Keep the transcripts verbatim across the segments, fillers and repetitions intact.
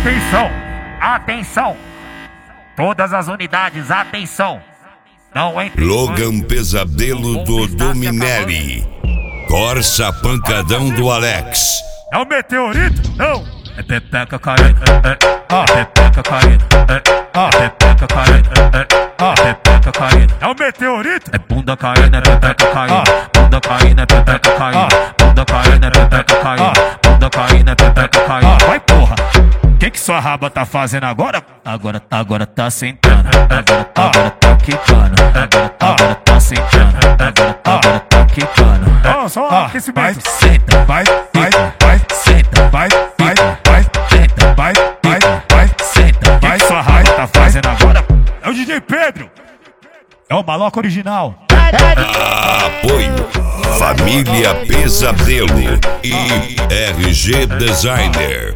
Atenção, atenção, todas as unidades, atenção. Não entre. Logan Pesadelo do Dominelli. Corsa Pancadão do Alex. É o meteorito? Não. É pepeca caindo, é, é, é pepeca caindo, é, é pepeca caindo, é, é pepeca caindo. É o meteorito? É bunda caindo, é pepeca caindo, bunda caindo, é pepeca caindo, bunda caindo, é pepeca caindo, bunda caindo, é pepeca caindo. Vai porra! Que que sua raba tá fazendo agora? Agora, agora tá sentando, agora, agora tá quicando, agora, agora tá sentando, agora, agora tá quicando. Ó, só um aquecimento. Vai, senta, vai, vai, vai, senta, vai, vai, vai, senta, vai, vai, vai, senta. Vai, sua raba tá fazendo agora? É o D J Pedro. É o maloca original. Apoio Família Pesadelo e R G Designer.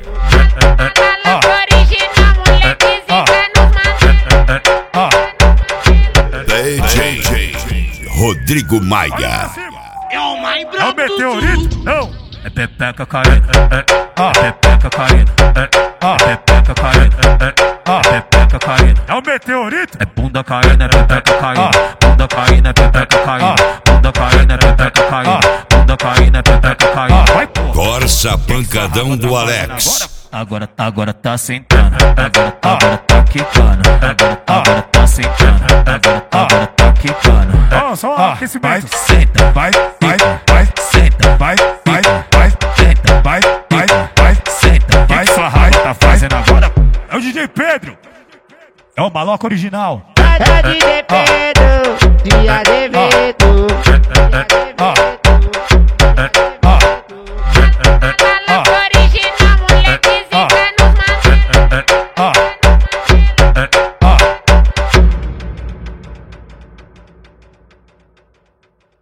D J Rodrigo Maia. É o mais É o meteorito? Não. É pepeca caindo, é, é pepeca caindo, é, é pepeca caindo, é, é pepeca caindo. É o meteorito? É bunda caindo, é pepeca caindo, bunda caindo, é pepeca caindo, bunda caindo, é pepeca caindo, bunda caindo, é pepeca caindo. Vai porra! Corsa Pancadão do Alex. Agora, agora tá sentando, agora, agora tá quicando, agora, agora tá sentando, agora, agora tá quicando. Ó, só um aquecimento. Vai, senta, vai, vai, vai, senta, vai, vai, vai, senta, vai, vai, vai, senta. Vai, sua raiva tá fazendo agora? É o D J Pedro. É o maloca original. É D J Pedro, de Azevedo.